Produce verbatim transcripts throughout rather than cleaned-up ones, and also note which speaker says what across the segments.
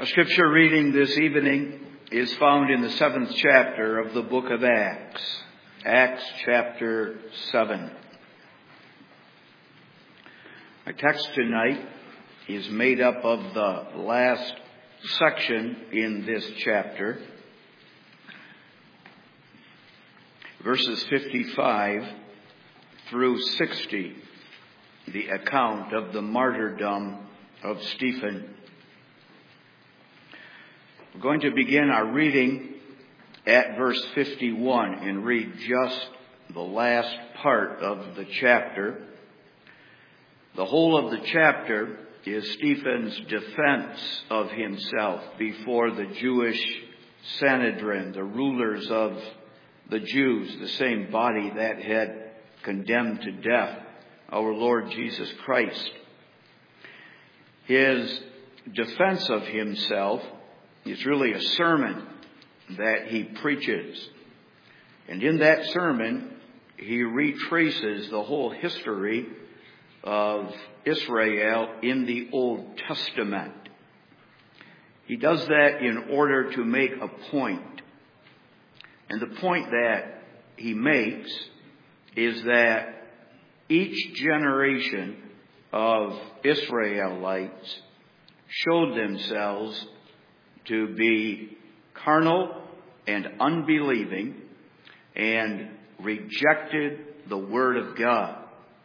Speaker 1: Our scripture reading this evening is found in the seventh chapter of the book of Acts. Acts chapter seven. Our text tonight is made up of the last section in this chapter, verses fifty-five through sixty, the account of the martyrdom of Stephen. We're going to begin our reading at verse fifty-one and read just the last part of the chapter. The whole of the chapter is Stephen's defense of himself before the Jewish Sanhedrin, the rulers of the Jews, the same body that had condemned to death our Lord Jesus Christ. His defense of himself is really a sermon that he preaches. And in that sermon, he retraces the whole history of Israel in the Old Testament. He does that in order to make a point. And the point that he makes is that each generation of Israelites showed themselves to be carnal and unbelieving and rejected the Word of God.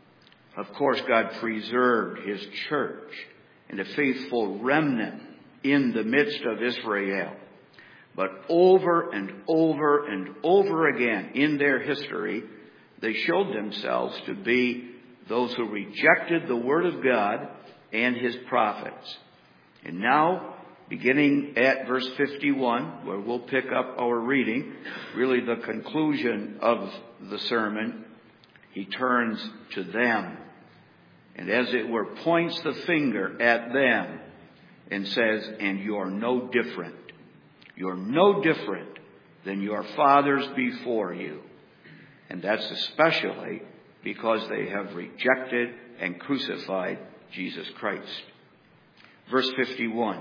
Speaker 1: Of course, God preserved His church and a faithful remnant in the midst of Israel. But over and over and over again in their history, they showed themselves to be those who rejected the Word of God and His prophets. And now, beginning at verse fifty-one, where we'll pick up our reading, really the conclusion of the sermon, he turns to them. And as it were, points the finger at them and says, and you're no different. You're no different than your fathers before you. And that's especially because they have rejected and crucified Jesus Christ. Verse fifty-one.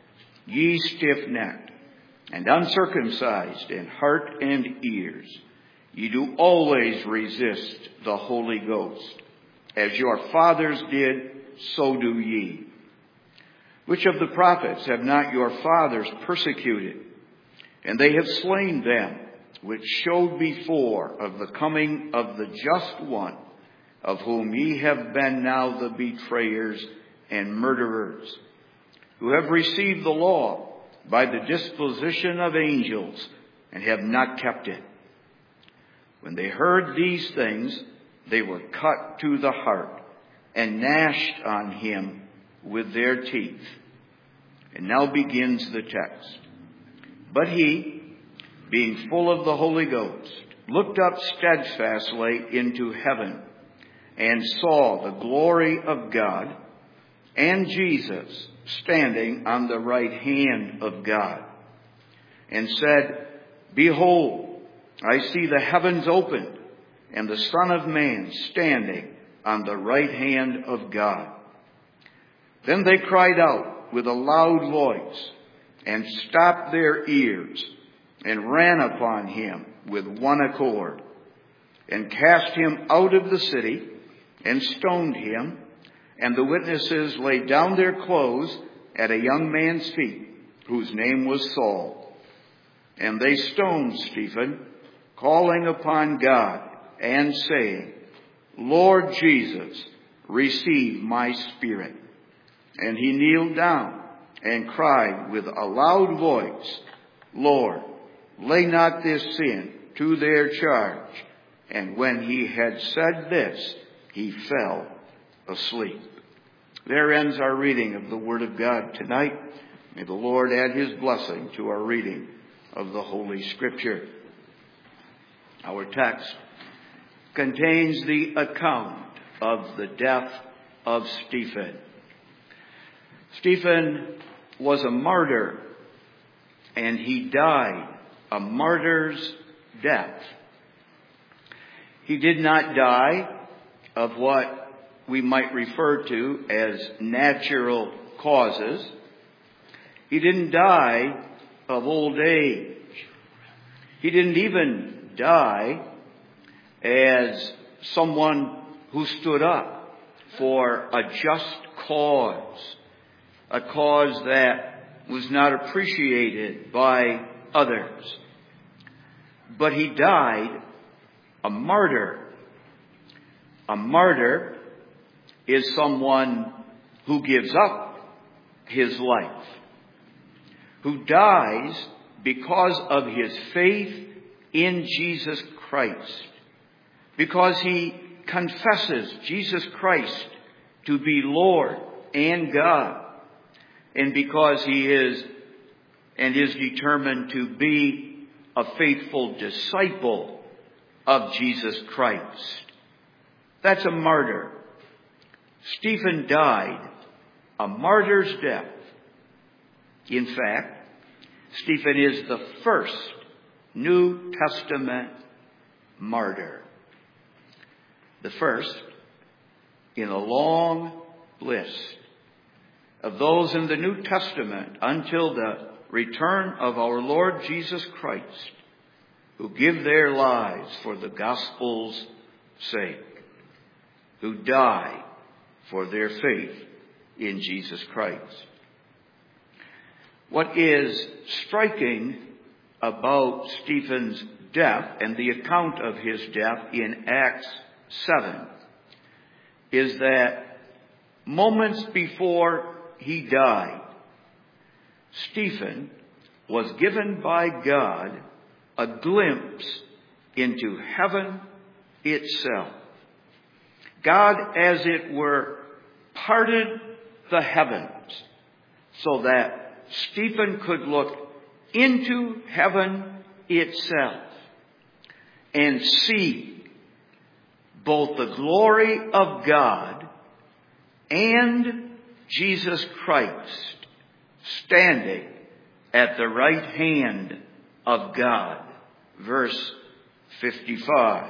Speaker 1: Ye stiff-necked and uncircumcised in heart and ears, ye do always resist the Holy Ghost. As your fathers did, so do ye. Which of the prophets have not your fathers persecuted? And they have slain them, which showed before of the coming of the just one, of whom ye have been now the betrayers and murderers, who have received the law by the disposition of angels, and have not kept it. When they heard these things, they were cut to the heart, and gnashed on him with their teeth. And now begins the text. But he, being full of the Holy Ghost, looked up steadfastly into heaven, and saw the glory of God, and Jesus standing on the right hand of God, and said, Behold, I see the heavens opened, and the Son of Man standing on the right hand of God. Then they cried out with a loud voice, and stopped their ears, and ran upon him with one accord, and cast him out of the city, and stoned him. And the witnesses laid down their clothes at a young man's feet, whose name was Saul. And they stoned Stephen, calling upon God, and saying, Lord Jesus, receive my spirit. And he kneeled down and cried with a loud voice, Lord, lay not this sin to their charge. And when he had said this, he fell asleep. There ends our reading of the Word of God tonight. May the Lord add His blessing to our reading of the Holy Scripture. Our text contains the account of the death of Stephen. Stephen was a martyr, and he died a martyr's death. He did not die of what we might refer to as natural causes. He didn't die of old age. He didn't even die as someone who stood up for a just cause, a cause that was not appreciated by others. But he died a martyr. A martyr is someone who gives up his life, who dies because of his faith in Jesus Christ, because he confesses Jesus Christ to be Lord and God, and because he is and is determined to be a faithful disciple of Jesus Christ. That's a martyr. Stephen died a martyr's death. In fact, Stephen is the first New Testament martyr. The first in a long list of those in the New Testament until the return of our Lord Jesus Christ, who give their lives for the gospel's sake, who die for their faith in Jesus Christ. What is striking about Stephen's death and the account of his death in Acts seven is that moments before he died, Stephen was given by God a glimpse into heaven itself. God, as it were, parted the heavens so that Stephen could look into heaven itself and see both the glory of God and Jesus Christ standing at the right hand of God. Verse fifty-five.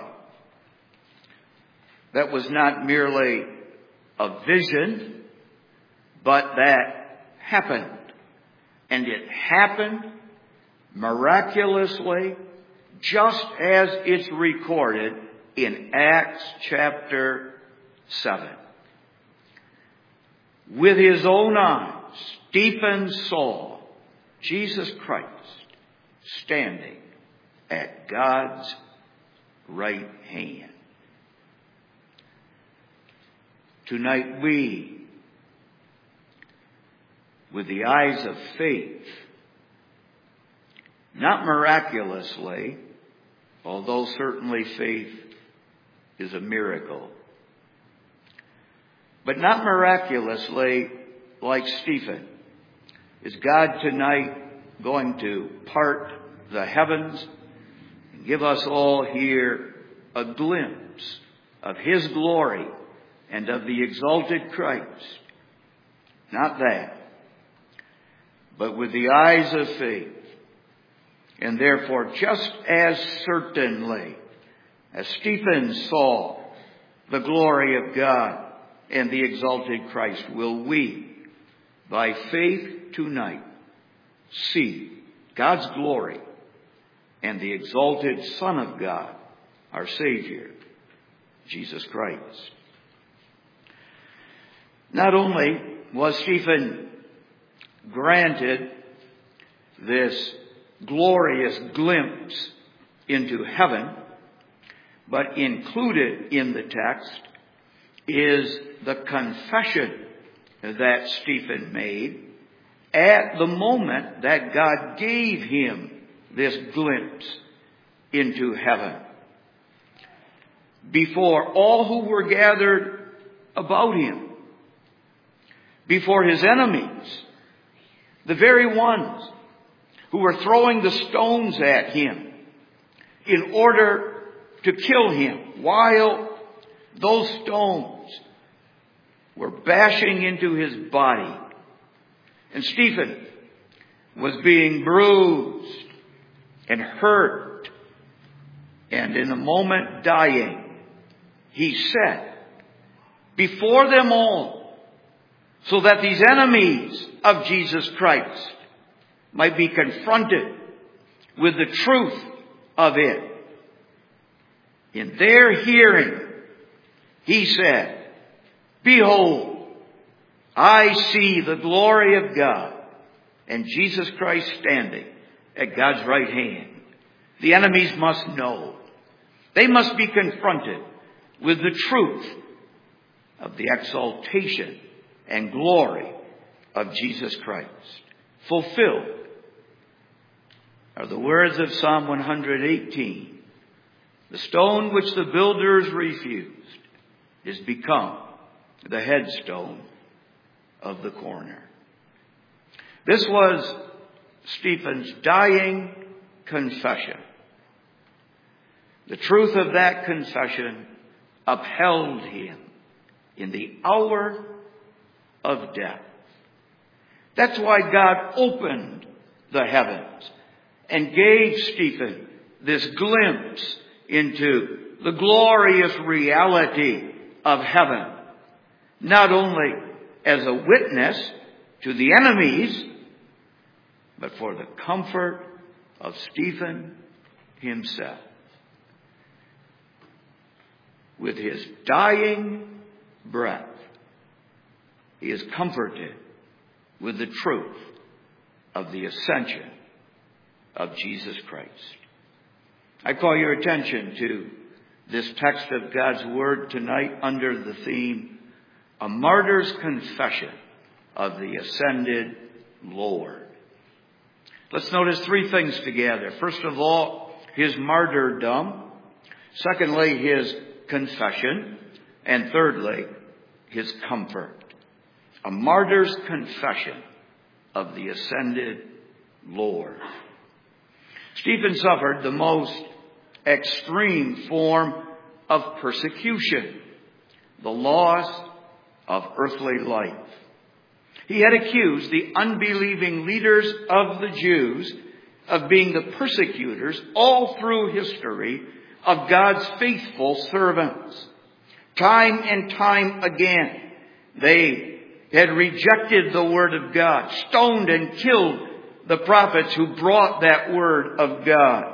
Speaker 1: That was not merely a vision, but that happened. And it happened miraculously, just as it's recorded in Acts chapter seven. With his own eyes, Stephen saw Jesus Christ standing at God's right hand. Tonight we, with the eyes of faith, not miraculously, although certainly faith is a miracle, but not miraculously like Stephen, is God tonight going to part the heavens and give us all here a glimpse of his glory and of the exalted Christ. Not that, but with the eyes of faith. And therefore, just as certainly as Stephen saw the glory of God and the exalted Christ, will we, by faith tonight, see God's glory and the exalted Son of God, our Savior, Jesus Christ. Not only was Stephen granted this glorious glimpse into heaven, but included in the text is the confession that Stephen made at the moment that God gave him this glimpse into heaven. Before all who were gathered about him, before his enemies, the very ones who were throwing the stones at him in order to kill him, while those stones were bashing into his body. And Stephen was being bruised and hurt, and in a moment dying. He said, before them all, so that these enemies of Jesus Christ might be confronted with the truth of it. In their hearing, he said, "Behold, I see the glory of God and Jesus Christ standing at God's right hand." The enemies must know. They must be confronted with the truth of the exaltation and glory of Jesus Christ. Fulfilled are the words of Psalm one hundred eighteen. The stone which the builders refused is become the headstone of the corner. This was Stephen's dying confession. The truth of that confession upheld him in the hour of death. That's why God opened the heavens and gave Stephen this glimpse into the glorious reality of heaven, not only as a witness to the enemies, but for the comfort of Stephen himself. With his dying breath, he is comforted with the truth of the ascension of Jesus Christ. I call your attention to this text of God's Word tonight under the theme, A Martyr's Confession of the Ascended Lord. Let's notice three things together. First of all, his martyrdom. Secondly, his confession. And thirdly, his comfort. A martyr's confession of the ascended Lord. Stephen suffered the most extreme form of persecution, the loss of earthly life. He had accused the unbelieving leaders of the Jews of being the persecutors all through history of God's faithful servants. Time and time again, they had rejected the word of God, stoned and killed the prophets who brought that word of God.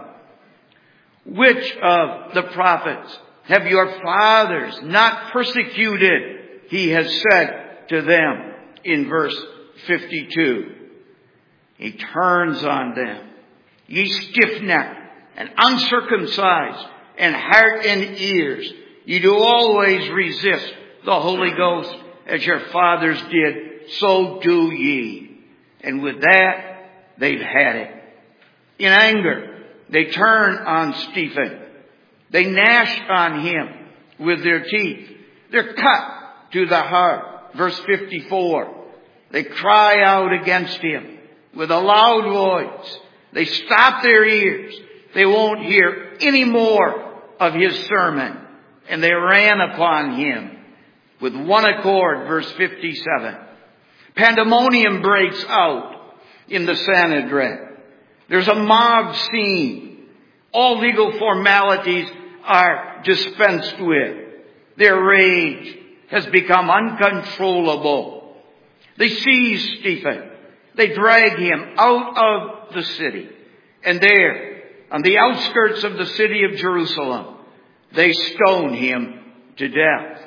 Speaker 1: Which of the prophets have your fathers not persecuted? He has said to them in verse fifty-two. He turns on them. Ye stiff-necked and uncircumcised and heart and ears, ye do always resist the Holy Ghost as your fathers did, so do ye. And with that, they've had it. In anger, they turn on Stephen. They gnash on him with their teeth. They're cut to the heart. Verse fifty-four. They cry out against him with a loud voice. They stop their ears. They won't hear any more of his sermon. And they ran upon him with one accord. Verse fifty-seven. Pandemonium breaks out in the Sanhedrin. There's a mob scene. All legal formalities are dispensed with. Their rage has become uncontrollable. They seize Stephen. They drag him out of the city. And there, on the outskirts of the city of Jerusalem, they stone him to death.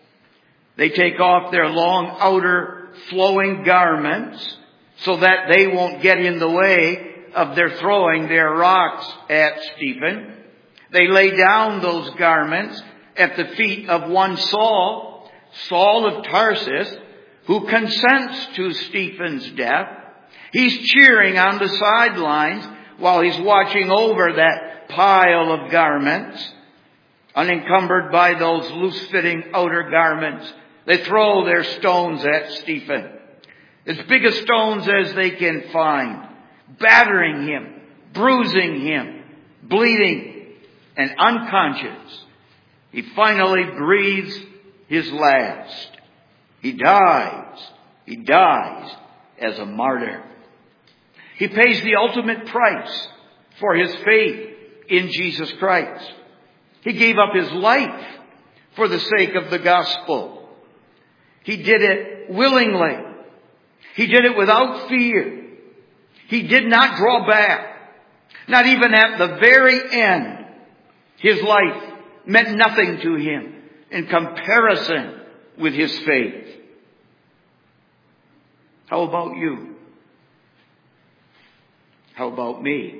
Speaker 1: They take off their long outer flowing garments so that they won't get in the way of their throwing their rocks at Stephen. They lay down those garments at the feet of one Saul, Saul of Tarsus, who consents to Stephen's death. He's cheering on the sidelines while he's watching over that pile of garments. Unencumbered by those loose-fitting outer garments, they throw their stones at Stephen. As big as stones as they can find, battering him, bruising him, bleeding and unconscious. He finally breathes his last. He dies. He dies as a martyr. He pays the ultimate price for his faith in Jesus Christ. He gave up his life for the sake of the gospel. He did it willingly. He did it without fear. He did not draw back. Not even at the very end. His life meant nothing to him in comparison with his faith. How about you? How about me?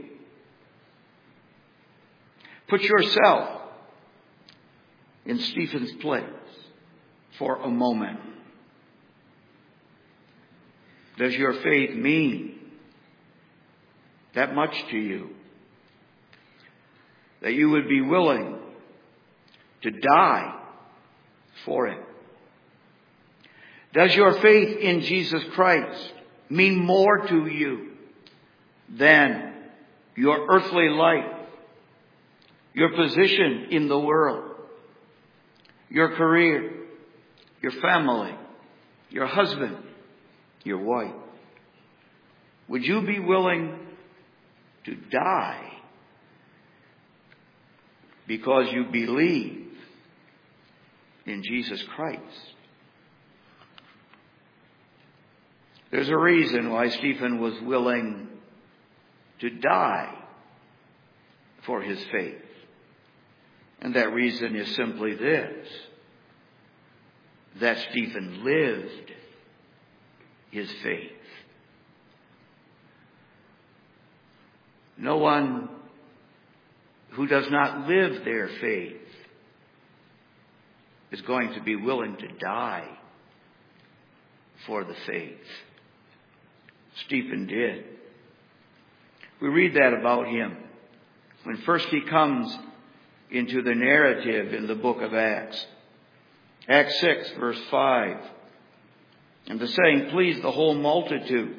Speaker 1: Put yourself in Stephen's place for a moment. Does your faith mean that much to you? That you would be willing to die for it? Does your faith in Jesus Christ mean more to you than your earthly life, your position in the world, your career, your family, your husband, your wife? Would you be willing to die because you believe in Jesus Christ? There's a reason why Stephen was willing to die for his faith. And that reason is simply this: that Stephen lived his faith. No one who does not live their faith is going to be willing to die for the faith. Stephen did. We read that about him when first he comes into the narrative in the book of Acts. Acts six, verse five. And the saying pleased the whole multitude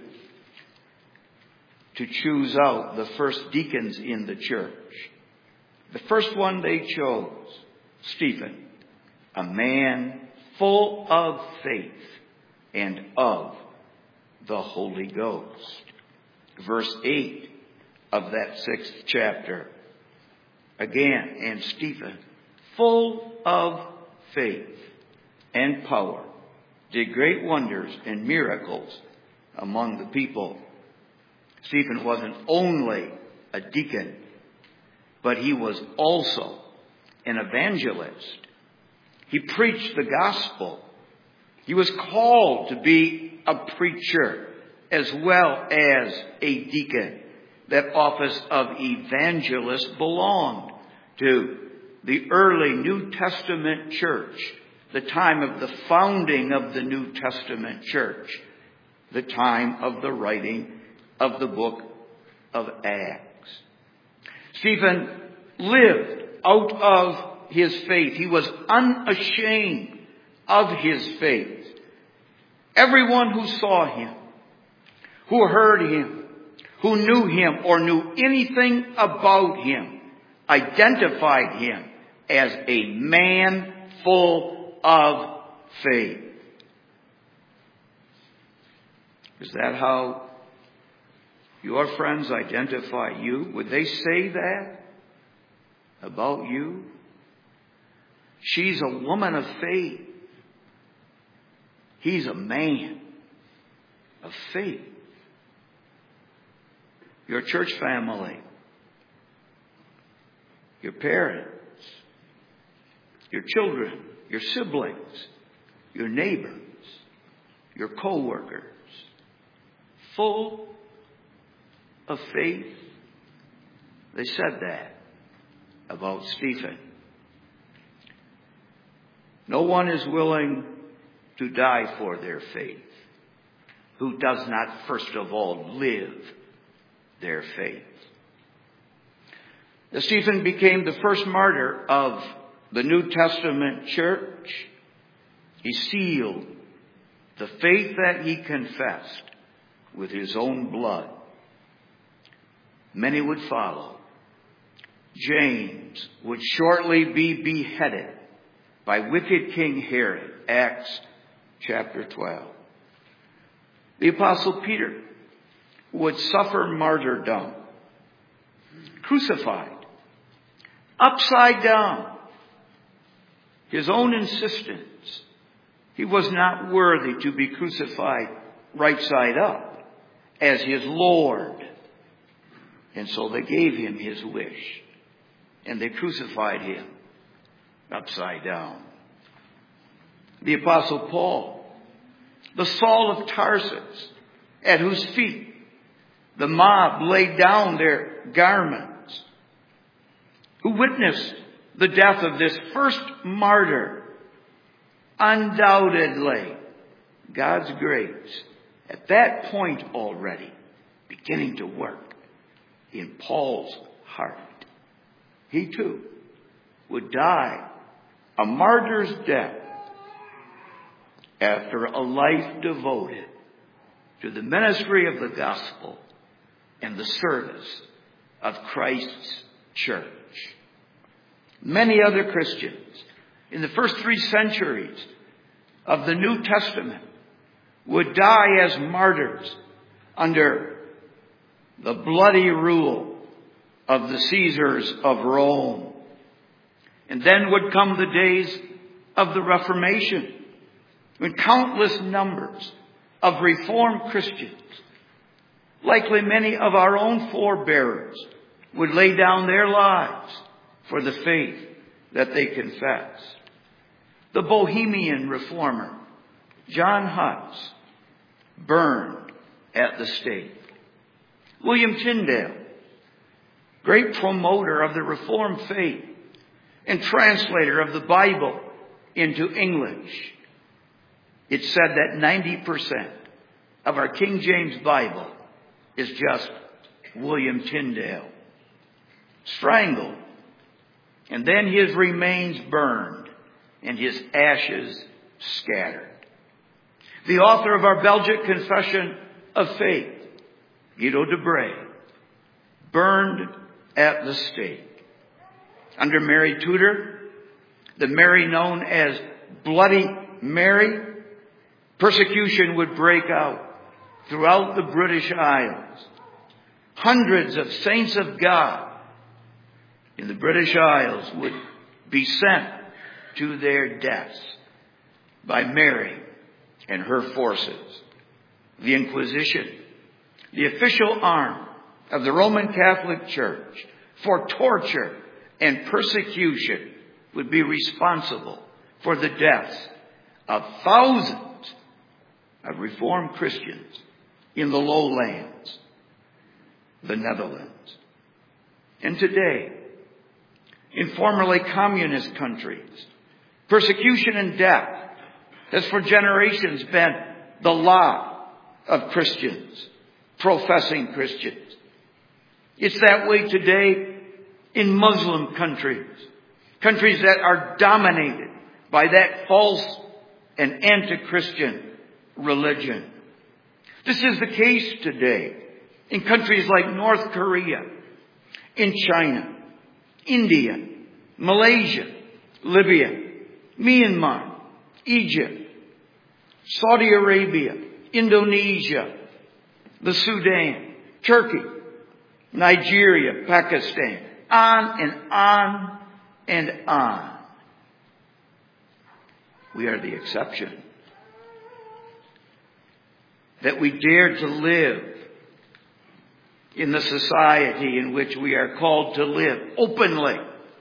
Speaker 1: to choose out the first deacons in the church. The first one they chose, Stephen, a man full of faith and of the Holy Ghost. Verse eight of that sixth chapter. Again, and Stephen, full of faith and power, did great wonders and miracles among the people. Stephen wasn't only a deacon, but he was also an evangelist. He preached the gospel. He was called to be a preacher as well as a deacon. That office of evangelist belonged to the early New Testament church, the time of the founding of the New Testament church, the time of the writing of the book of Acts. Stephen lived out of his faith. He was unashamed of his faith. Everyone who saw him, who heard him, who knew him or knew anything about him, identified him as a man full of faith. Is that how your friends identify you? Would they say that about you? She's a woman of faith. He's a man of faith. Your church family, your parents, your children, your siblings, your neighbors, your co-workers, full of faith. They said that about Stephen. No one is willing to die for their faith who does not first of all live their faith. Stephen became the first martyr of the New Testament church. He sealed the faith that he confessed with his own blood. Many would follow. James would shortly be beheaded by wicked King Herod. Acts chapter twelve. The Apostle Peter would suffer martyrdom, crucified, upside down. His own insistence. He was not worthy to be crucified right side up as his Lord And so they gave him his wish. And they crucified him upside down. The Apostle Paul, the Saul of Tarsus, at whose feet the mob laid down their garments, who witnessed the death of this first martyr, undoubtedly God's grace at that point already beginning to work in Paul's heart. He too would die a martyr's death after a life devoted to the ministry of the gospel and the service of Christ's church. Many other Christians in the first three centuries of the New Testament would die as martyrs under the bloody rule of the Caesars of Rome. And then would come the days of the Reformation, when countless numbers of Reformed Christians, likely many of our own forebearers, would lay down their lives for the faith that they confess. The Bohemian reformer, John Huss, burned at the stake. William Tyndale, great promoter of the Reformed faith and translator of the Bible into English. It's said that ninety percent of our King James Bible is just William Tyndale. Strangled, and then his remains burned and his ashes scattered. The author of our Belgic Confession of Faith, Guido de Brès, burned at the stake. Under Mary Tudor, the Mary known as Bloody Mary, persecution would break out throughout the British Isles. Hundreds of saints of God in the British Isles would be sent to their deaths by Mary and her forces. The Inquisition, the official arm of the Roman Catholic Church for torture and persecution, would be responsible for the deaths of thousands of Reformed Christians in the lowlands, the Netherlands. And today, in formerly communist countries, persecution and death has for generations been the lot of Christians, professing Christians. It's that way today in Muslim countries, countries that are dominated by that false and anti-Christian religion. This is the case today in countries like North Korea, in China, India, Malaysia, Libya, Myanmar, Egypt, Saudi Arabia, Indonesia, the Sudan, Turkey, Nigeria, Pakistan, on and on and on. We are the exception. That we dare to live in the society in which we are called to live openly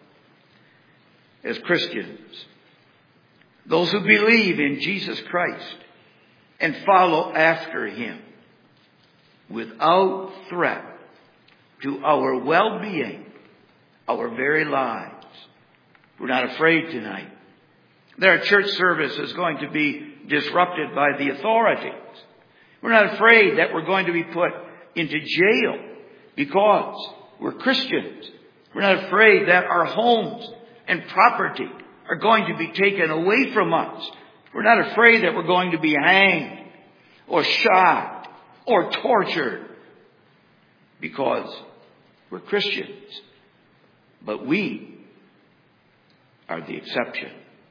Speaker 1: as Christians. Those who believe in Jesus Christ and follow after Him without threat to our well-being, our very lives. We're not afraid tonight that our church service is going to be disrupted by the authorities. We're not afraid that we're going to be put into jail because we're Christians. We're not afraid that our homes and property are going to be taken away from us. We're not afraid that we're going to be hanged or shot or tortured because we're Christians. But we are the exception.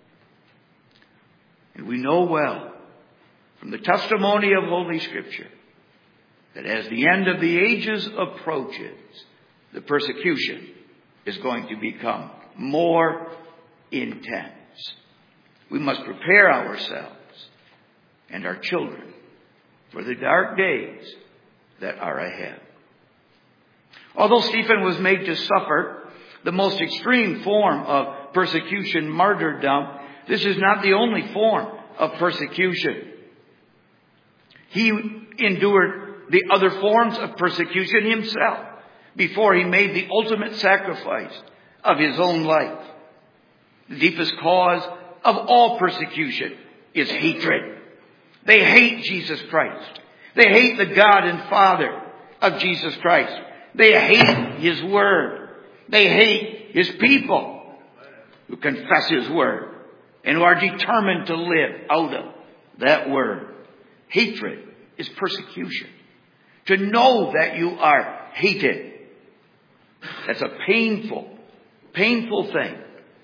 Speaker 1: And we know well from the testimony of Holy Scripture that as the end of the ages approaches, the persecution is going to become more intense. We must prepare ourselves and our children for the dark days that are ahead. Although Stephen was made to suffer the most extreme form of persecution, martyrdom, this is not the only form of persecution. He endured the other forms of persecution himself before he made the ultimate sacrifice of his own life. The deepest cause of all persecution is hatred. They hate Jesus Christ. They hate the God and Father of Jesus Christ. They hate His Word. They hate His people who confess His Word and who are determined to live out of that Word. Hatred is persecution. To know that you are hated, that's a painful, painful thing.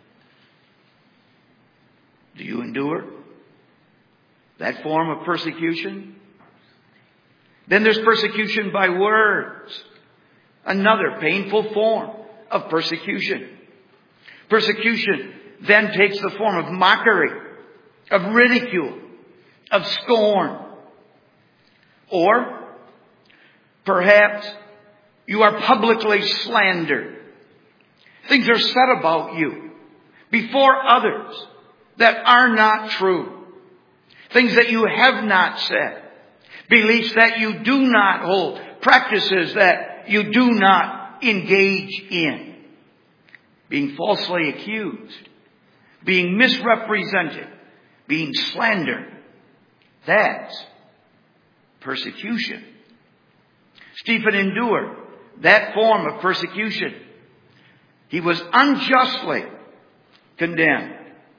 Speaker 1: Do you endure that form of persecution? Then there's persecution by words. Another painful form of persecution. Persecution then takes the form of mockery, of ridicule, of scorn. Or perhaps you are publicly slandered. Things are said about you before others that are not true. Things that you have not said. Beliefs that you do not hold. Practices that you do not engage in. Being falsely accused. Being misrepresented. Being slandered. That's persecution. Stephen endured that form of persecution. He was unjustly condemned.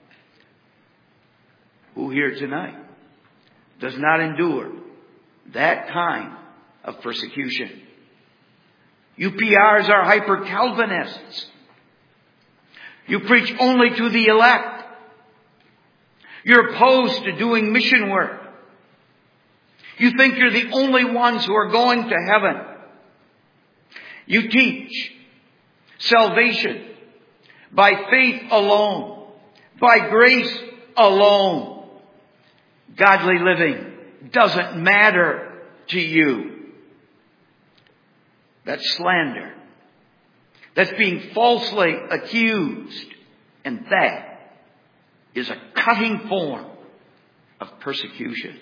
Speaker 1: Who here tonight does not endure that kind of persecution? You P Rs are hyper-Calvinists. You preach only to the elect. You're opposed to doing mission work. You think you're the only ones who are going to heaven. You teach salvation by faith alone, by grace alone. Godly living doesn't matter to you. That's slander. That's being falsely accused. And that is a cutting form of persecution.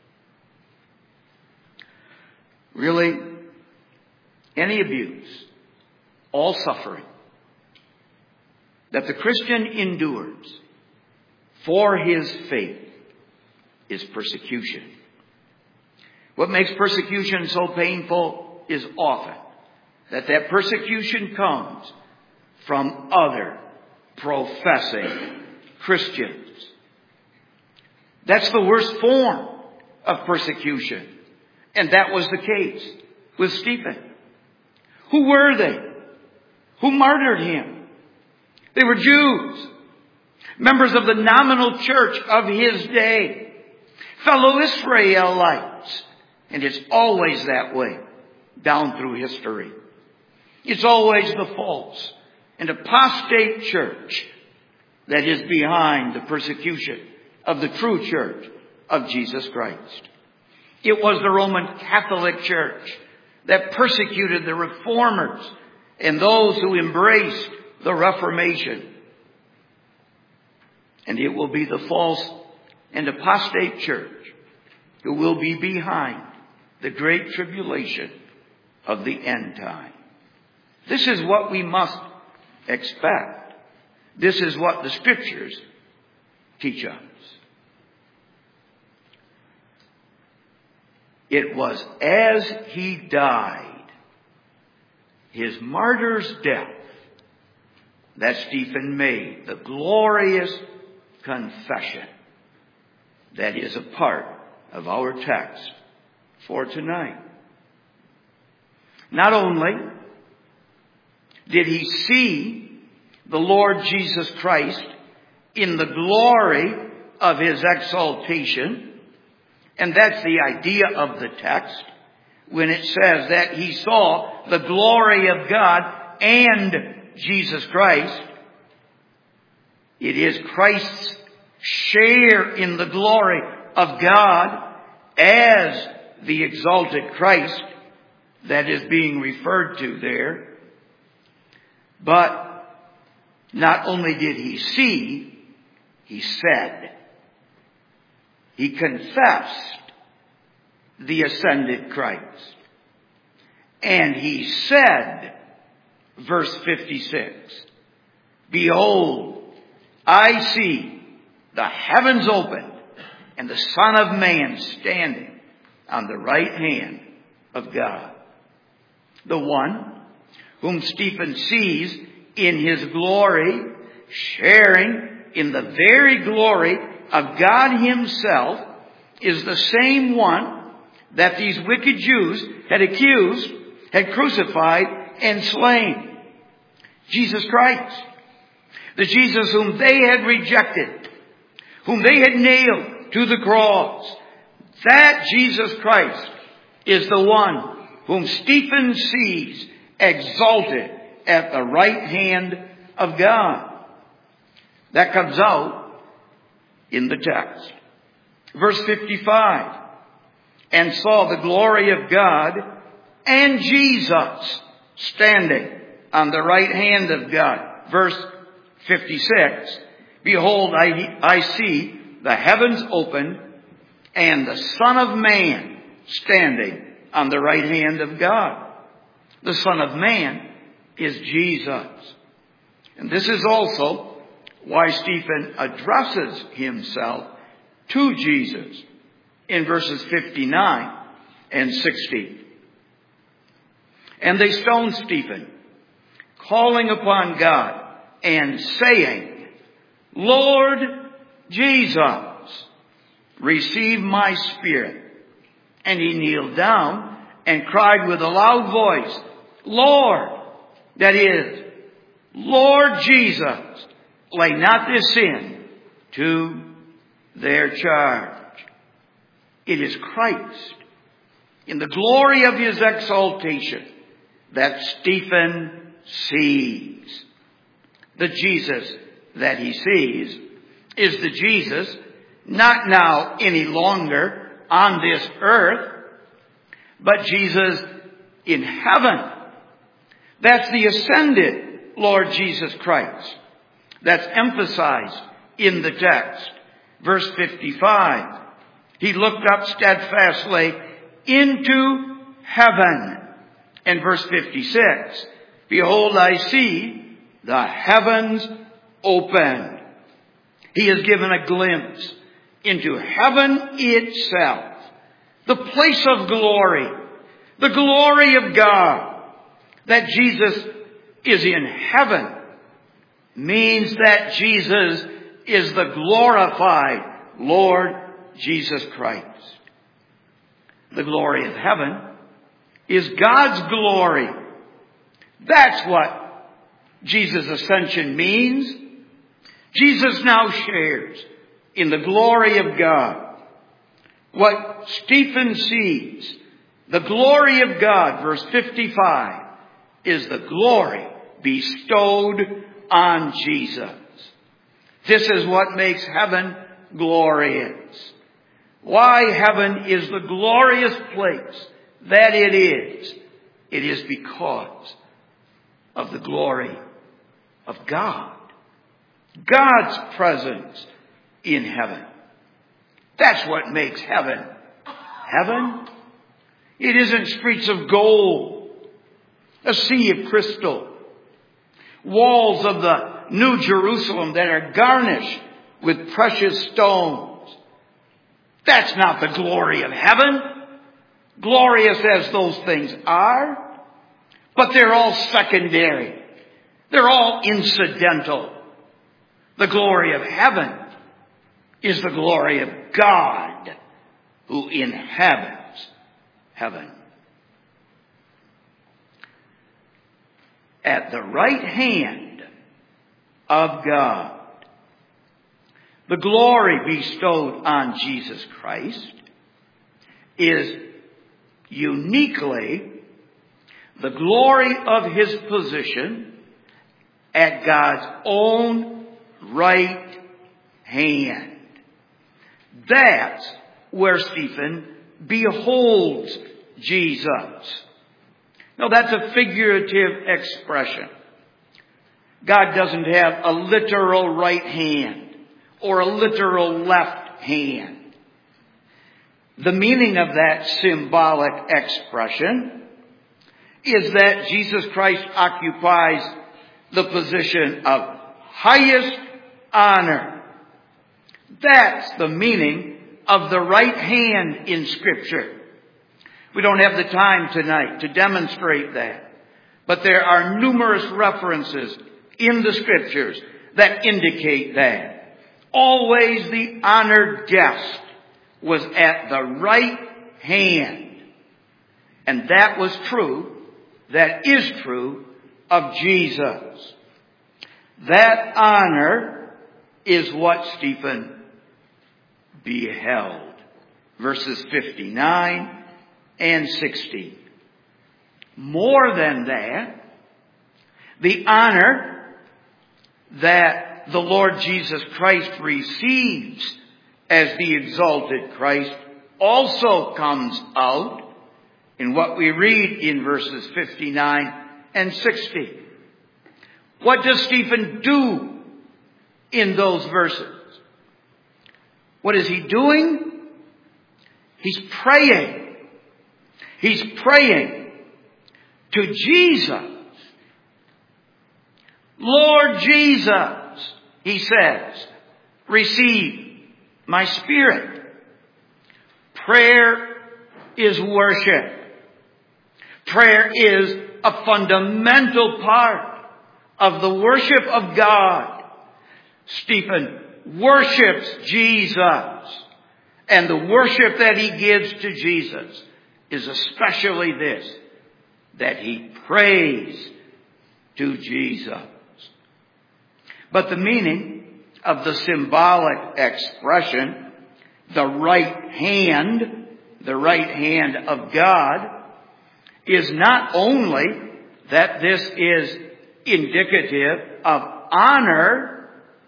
Speaker 1: Really, any abuse, all suffering that the Christian endures for his faith is persecution. What makes persecution so painful is often that that persecution comes from other professing Christians. That's the worst form of persecution. And that was the case with Stephen. Who were they? Who martyred him? They were Jews, members of the nominal church of his day, fellow Israelites. And it's always that way down through history. It's always the false and apostate church that is behind the persecution of the true church of Jesus Christ. It was the Roman Catholic Church that persecuted the reformers and those who embraced the Reformation. And it will be the false and apostate church who will be behind the great tribulation of the end time. This is what we must expect. This is what the Scriptures teach us. It was as he died, his martyr's death, that Stephen made the glorious confession that is a part of our text for tonight. Not only did he see the Lord Jesus Christ in the glory of his exaltation, and that's the idea of the text when it says that he saw the glory of God and Jesus Christ. It is Christ's share in the glory of God as the exalted Christ that is being referred to there. But not only did he see, he said. He confessed the ascended Christ. And he said, verse fifty-six, "Behold, I see the heavens opened, and the Son of Man standing on the right hand of God." The one whom Stephen sees in his glory, sharing in the very glory of God himself, is the same one that these wicked Jews had accused, had crucified, and slain. Jesus Christ. The Jesus whom they had rejected, whom they had nailed to the cross. That Jesus Christ is the one whom Stephen sees exalted at the right hand of God. That comes out in the text. Verse fifty-five, "And saw the glory of God and Jesus standing on the right hand of God." Verse fifty-six, "Behold, I, I see the heavens opened, and the Son of Man standing on the right hand of God." The Son of Man is Jesus. And this is also why Stephen addresses himself to Jesus in verses fifty-nine and sixty. "And they stoned Stephen, calling upon God and saying, Lord Jesus, receive my spirit. And he kneeled down and cried with a loud voice, Lord, that is, Lord Jesus, lay not this sin to their charge." It is Christ, in the glory of his exaltation, that Stephen sees. The Jesus that he sees is the Jesus not now any longer on this earth, but Jesus in heaven. That's the ascended Lord Jesus Christ. That's emphasized in the text. Verse fifty-five, "He looked up steadfastly into heaven." And verse fifty-six, "Behold, I see the heavens opened." He is given a glimpse into heaven itself, the place of glory, the glory of God. That Jesus is in heaven means that Jesus is the glorified Lord Jesus Christ. The glory of heaven is God's glory. That's what Jesus' ascension means. Jesus now shares in the glory of God. What Stephen sees, the glory of God, verse fifty-five, is the glory bestowed on Jesus. This is what makes heaven glorious. Why heaven is the glorious place that it is. It is because of the glory of God. God's presence in heaven. That's what makes heaven heaven. It isn't streets of gold, a sea of crystal, walls of the New Jerusalem that are garnished with precious stones. That's not the glory of heaven, glorious as those things are, but they're all secondary. They're all incidental. The glory of heaven is the glory of God who inhabits heaven. At the right hand of God, the glory bestowed on Jesus Christ is uniquely the glory of his position at God's own right hand. That's where Stephen beholds Jesus. No, that's a figurative expression. God doesn't have a literal right hand or a literal left hand. The meaning of that symbolic expression is that Jesus Christ occupies the position of highest honor. That's the meaning of the right hand in Scripture. We don't have the time tonight to demonstrate that. But there are numerous references in the Scriptures that indicate that. Always the honored guest was at the right hand. And that was true, that is true of Jesus. That honor is what Stephen beheld. Verses fifty-nine and sixty. More than that, the honor that the Lord Jesus Christ receives as the exalted Christ also comes out in what we read in verses fifty-nine and sixty. What does Stephen do in those verses? What is he doing? He's praying. He's praying to Jesus. Lord Jesus, he says, receive my spirit. Prayer is worship. Prayer is a fundamental part of the worship of God. Stephen worships Jesus. And the worship that he gives to Jesus is especially this, that he prays to Jesus. But the meaning of the symbolic expression, the right hand, the right hand of God, is not only that this is indicative of honor,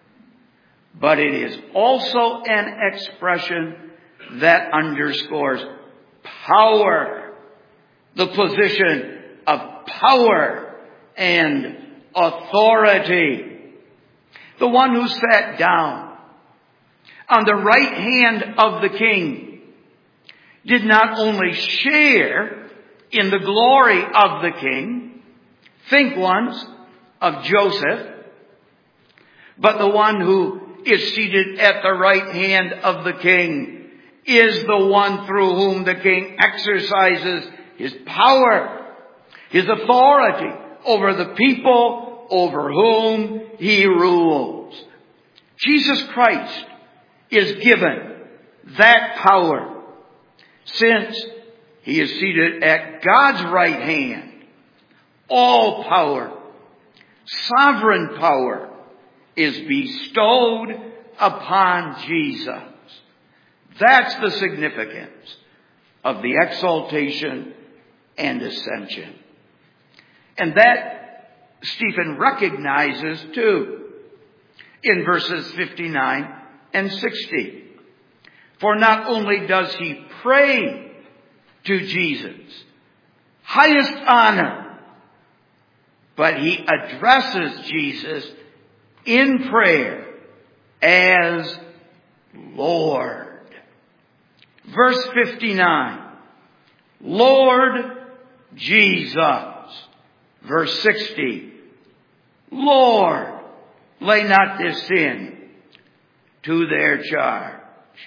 Speaker 1: but it is also an expression that underscores power, the position of power and authority. The one who sat down on the right hand of the king did not only share in the glory of the king, think once of Joseph, but the one who is seated at the right hand of the king is the one through whom the king exercises his power, his authority over the people over whom he rules. Jesus Christ is given that power since he is seated at God's right hand. All power, sovereign power, is bestowed upon Jesus. That's the significance of the exaltation and ascension. And that Stephen recognizes too in verses fifty-nine and sixty. For not only does he pray to Jesus, highest honor, but he addresses Jesus in prayer as Lord. Verse fifty-nine, Lord Jesus. Verse sixty, Lord, lay not this sin to their charge.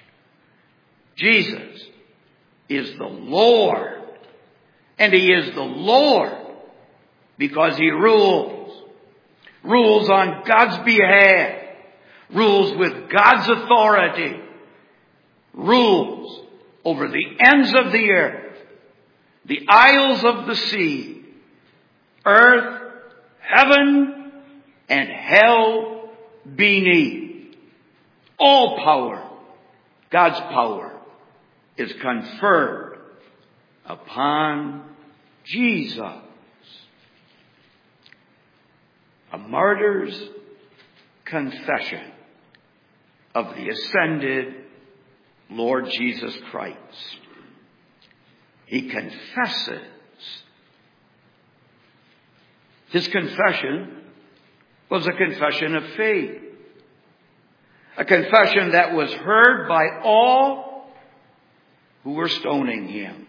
Speaker 1: Jesus is the Lord, and he is the Lord because he rules. Rules on God's behalf. Rules with God's authority. Rules over the ends of the earth, the isles of the sea, earth, heaven, and hell beneath. All power, God's power, is conferred upon Jesus. A martyr's confession of the ascended Lord Jesus Christ. He confesses His confession was a confession of faith. A confession that was heard by all who were stoning him.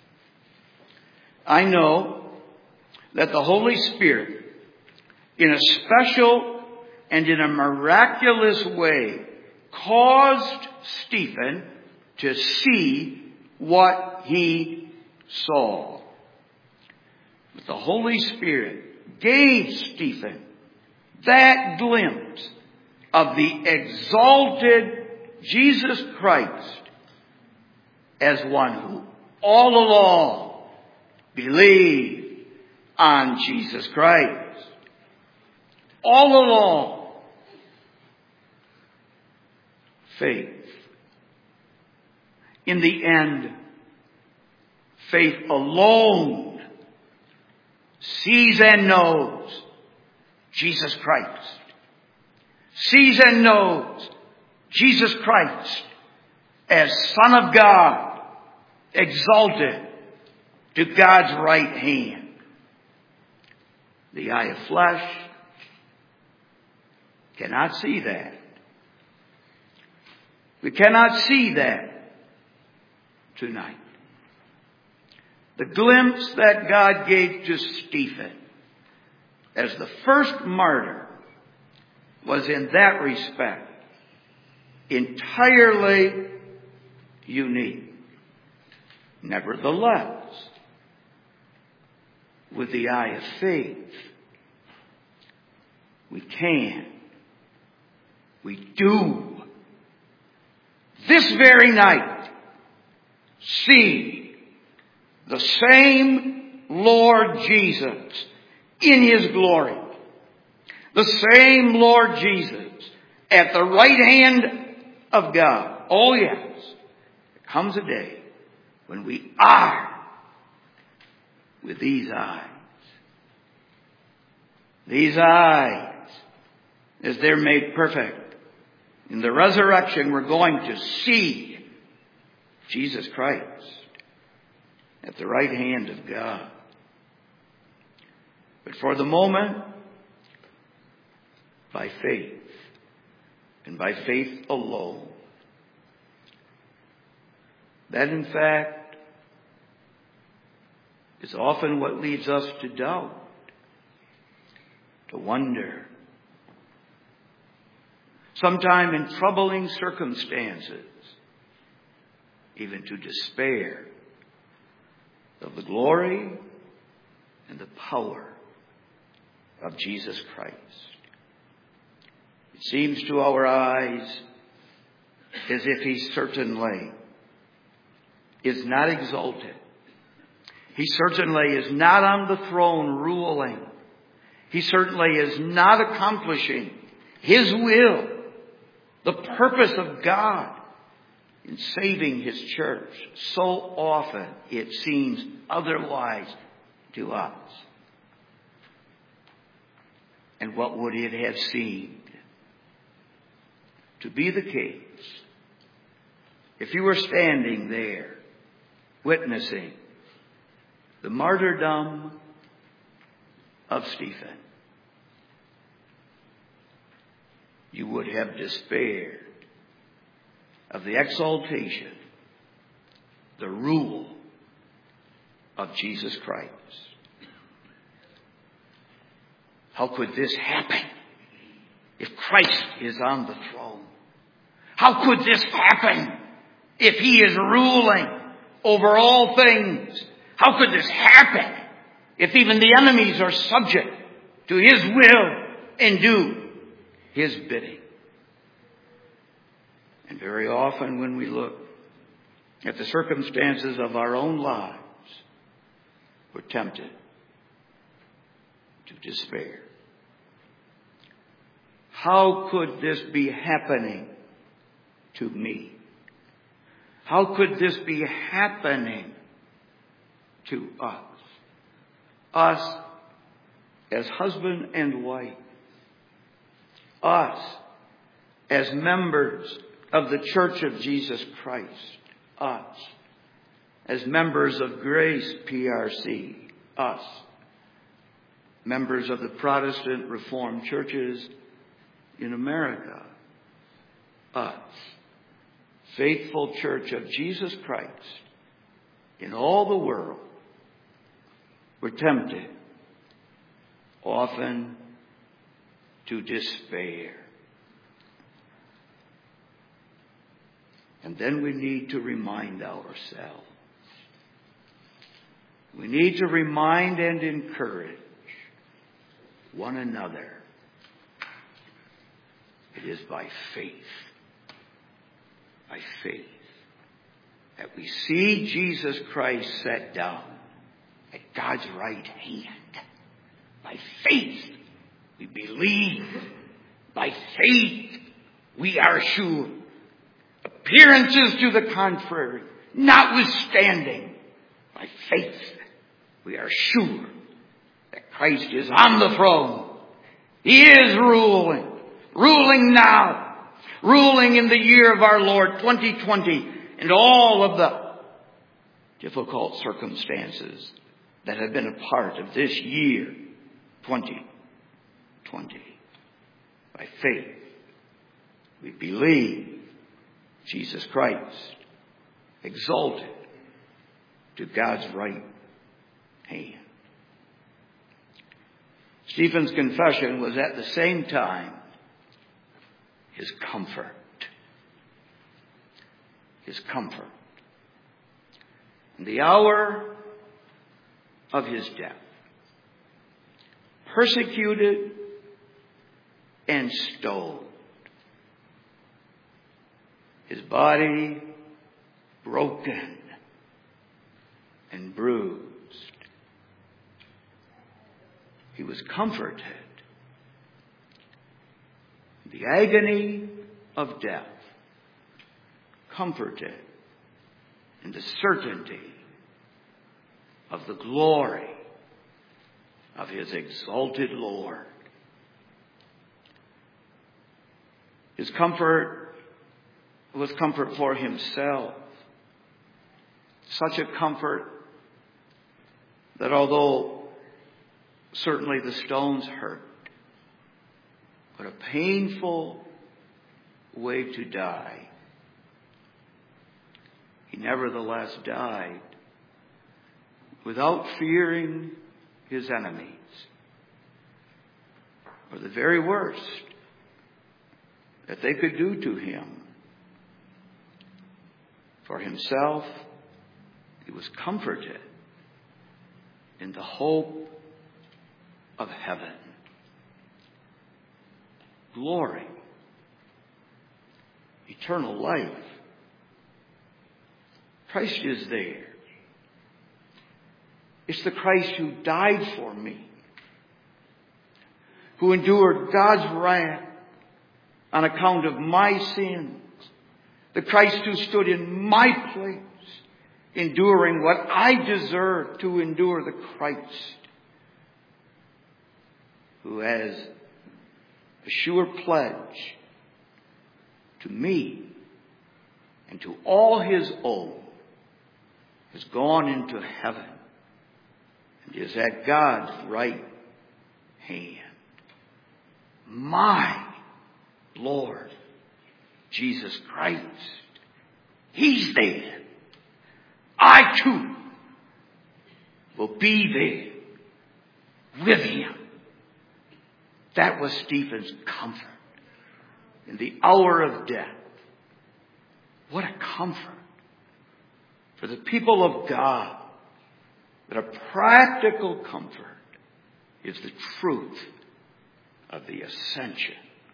Speaker 1: I know that the Holy Spirit, in a special and in a miraculous way, caused Stephen to see what he saw. But the Holy Spirit gave Stephen that glimpse of the exalted Jesus Christ as one who all along believed on Jesus Christ. All along. Faith. In the end, faith alone sees and knows Jesus Christ. Sees and knows Jesus Christ as Son of God, exalted to God's right hand. The eye of flesh cannot see that. We cannot see that tonight. The glimpse that God gave to Stephen as the first martyr was in that respect entirely unique. Nevertheless, with the eye of faith, we can, we do, this very night, see the same Lord Jesus in His glory. The same Lord Jesus at the right hand of God. Oh yes, there comes a day when we are with these eyes. These eyes, as they're made perfect. In the resurrection, we're going to see Jesus Christ at the right hand of God. But for the moment, by faith, and by faith alone. That, in fact, is often what leads us to doubt, to wonder. Sometime in troubling circumstances, even to despair of the glory and the power of Jesus Christ. It seems to our eyes as if He certainly is not exalted. He certainly is not on the throne ruling. He certainly is not accomplishing His will, the purpose of God in saving His church. So often it seems otherwise to us. And what would it have seemed to be the case if you were standing there witnessing the martyrdom of Stephen? You would have despaired of the exaltation, the rule of Jesus Christ. How could this happen if Christ is on the throne? How could this happen if He is ruling over all things? How could this happen if even the enemies are subject to His will and do His bidding? And very often when we look at the circumstances of our own lives, we're tempted to despair. How could this be happening to me? How could this be happening to us? Us as husband and wife. Us as members of the Church of Jesus Christ. Us as members of Grace P R C. Us members of the Protestant Reformed churches in America, us, faithful Church of Jesus Christ in all the world, we're tempted often to despair. And then we need to remind ourselves. We need to remind and encourage one another. It is by faith, by faith, that we see Jesus Christ set down at God's right hand. By faith, we believe. By faith, we are sure. Appearances to the contrary, notwithstanding, by faith, we are sure that Christ is on the throne. He is ruling, ruling now, ruling in the year of our Lord twenty twenty, and all of the difficult circumstances that have been a part of this year twenty twenty. By faith, we believe Jesus Christ exalted to God's right hand. Stephen's confession was at the same time his comfort. His comfort. In the hour of his death, persecuted and stoned, his body broken and bruised, he was comforted. The agony of death, comforted in the certainty of the glory of his exalted Lord. His comfort was comfort for himself. Such a comfort that although certainly the stones hurt, but a painful way to die, he nevertheless died without fearing his enemies, or the very worst that they could do to him. For himself, he was comforted in the hope of heaven. Glory. Eternal life. Christ is there. It's the Christ who died for me, who endured God's wrath on account of my sins. The Christ who stood in my place, enduring what I deserve to endure. The Christ who has a sure pledge to me and to all his own, has gone into heaven and is at God's right hand. My Lord Jesus Christ. He's there. I too will be there with him. That was Stephen's comfort in the hour of death. What a comfort for the people of God, that a practical comfort is the truth of the ascension.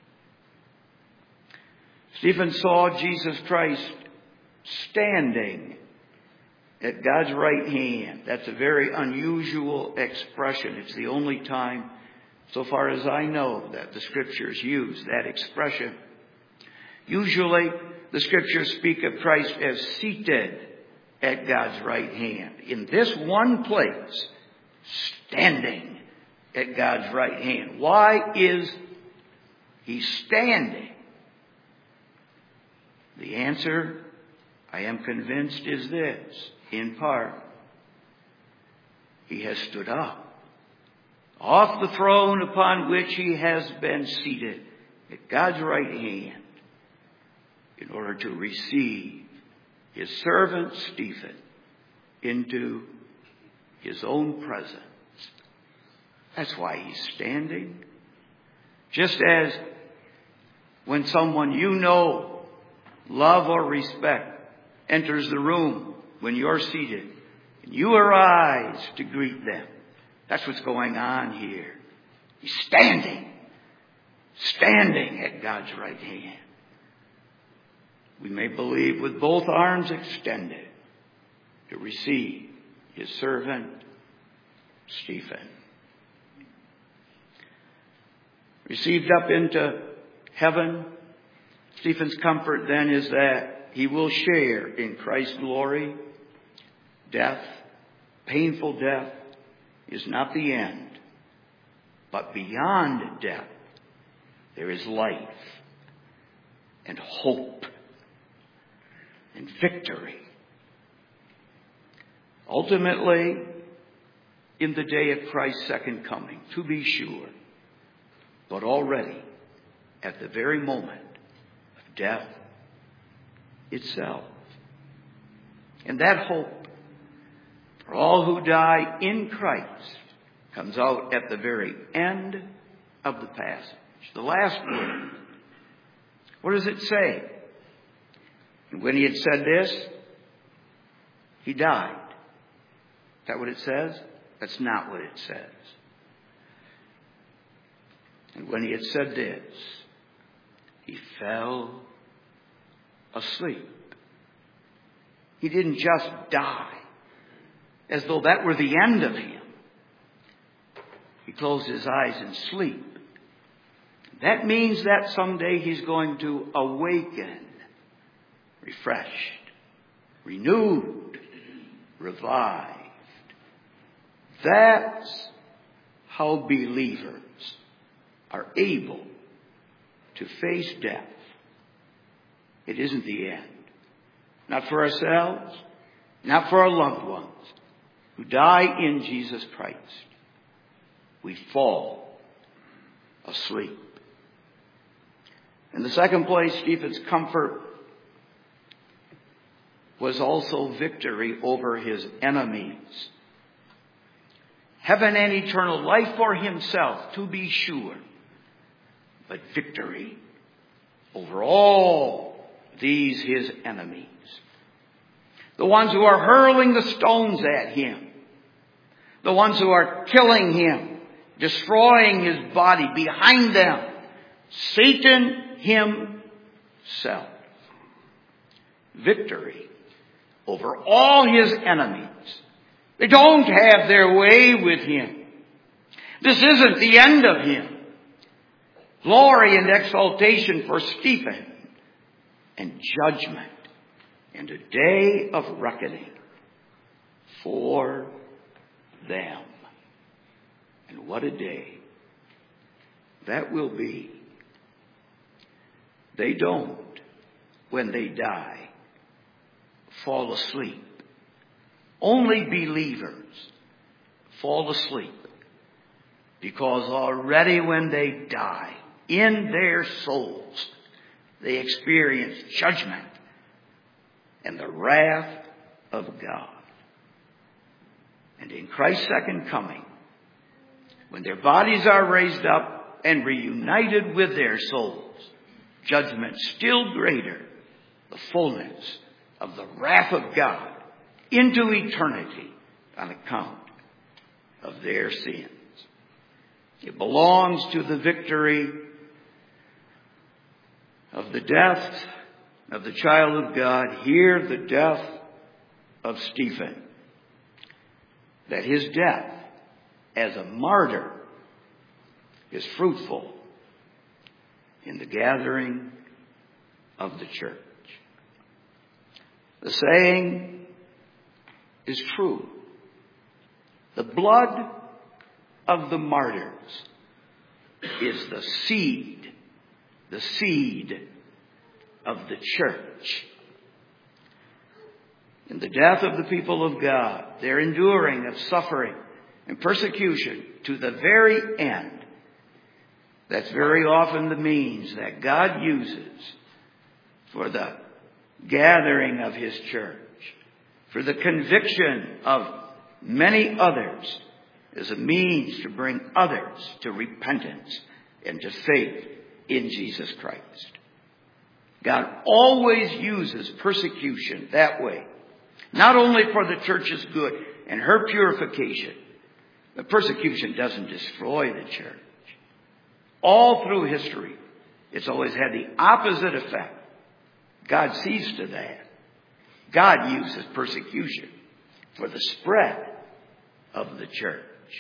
Speaker 1: Stephen saw Jesus Christ standing at God's right hand. That's a very unusual expression. It's the only time, so far as I know, that the Scriptures use that expression. Usually, the Scriptures speak of Christ as seated at God's right hand. In this one place, standing at God's right hand. Why is he standing? The answer, I am convinced, is this. In part, he has stood up off the throne upon which he has been seated at God's right hand, in order to receive his servant Stephen into his own presence. That's why he's standing. Just as when someone you know, love or respect, enters the room when you're seated, and you arise to greet them. That's what's going on here. He's standing. Standing at God's right hand. We may believe with both arms extended to receive his servant Stephen. Received up into heaven, Stephen's comfort then is that he will share in Christ's glory. Death, painful death, is not the end. But beyond death, there is life and hope and victory. Ultimately, in the day of Christ's second coming, to be sure, but already at the very moment of death itself. And that hope for all who die in Christ comes out at the very end of the passage. The last word. What does it say? And when he had said this, he died. Is that what it says? That's not what it says. And when he had said this, he fell asleep. He didn't just die, as though that were the end of him. He closed his eyes in sleep. That means that someday he's going to awaken, refreshed, renewed, revived. That's how believers are able to face death. It isn't the end. Not for ourselves, not for our loved ones who die in Jesus Christ. We fall asleep. In the second place, Stephen's comfort was also victory over his enemies. Heaven and eternal life for himself, to be sure, but victory over all these his enemies. The ones who are hurling the stones at him. The ones who are killing him, destroying his body. Behind them, Satan himself. Victory over all his enemies. They don't have their way with him. This isn't the end of him. Glory and exaltation for Stephen, and judgment and a day of reckoning for them. And what a day that will be. They don't, when they die, fall asleep. Only believers fall asleep, because already when they die, in their souls, they experience judgment and the wrath of God. And in Christ's second coming, when their bodies are raised up and reunited with their souls, judgment still greater, the fullness of the wrath of God into eternity on account of their sins. It belongs to the victory of the death of the child of God, here the death of Stephen, that his death as a martyr is fruitful in the gathering of the church. The saying is true. The blood of the martyrs is the seed, the seed of the church. In the death of the people of God, their enduring of suffering and persecution to the very end. That's very often the means that God uses for the gathering of His church, for the conviction of many others, as a means to bring others to repentance and to faith in Jesus Christ. God always uses persecution that way, not only for the church's good and her purification, but persecution doesn't destroy the church. All through history, it's always had the opposite effect. God sees to that. God uses persecution for the spread of the church.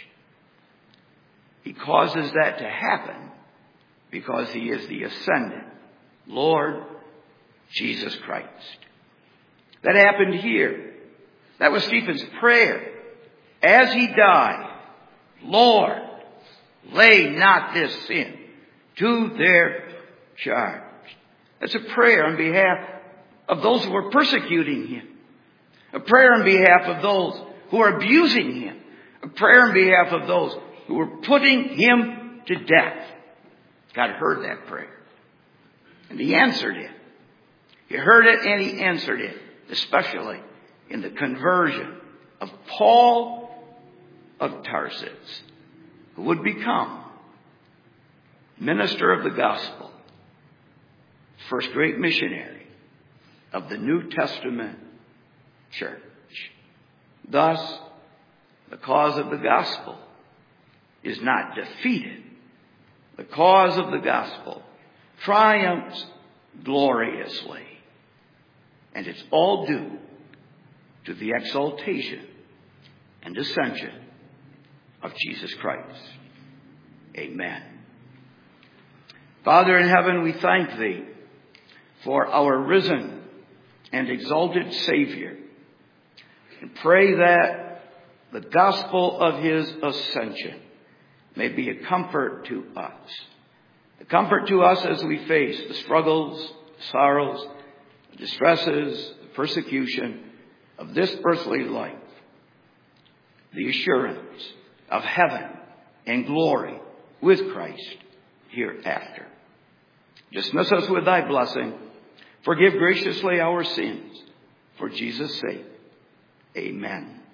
Speaker 1: He causes that to happen because He is the ascended Lord Jesus Christ. That happened here. That was Stephen's prayer as he died. Lord, lay not this sin to their charge. That's a prayer on behalf of those who are persecuting him. A prayer on behalf of those who are abusing him. A prayer on behalf of those who are putting him to death. God heard that prayer. And He answered it. He heard it and He answered it. Especially in the conversion of Paul of Tarsus, who would become minister of the gospel, first great missionary of the New Testament church. Thus, the cause of the gospel is not defeated. The cause of the gospel triumphs gloriously. And it's all due to the exaltation and ascension of Jesus Christ. Amen. Father in heaven, we thank Thee for our risen and exalted Savior, and pray that the gospel of His ascension may be a comfort to us. A comfort to us as we face the struggles, the sorrows, the distresses, the persecution of this earthly life. The assurance of heaven and glory with Christ hereafter. Dismiss us with Thy blessing. Forgive graciously our sins. For Jesus' sake. Amen.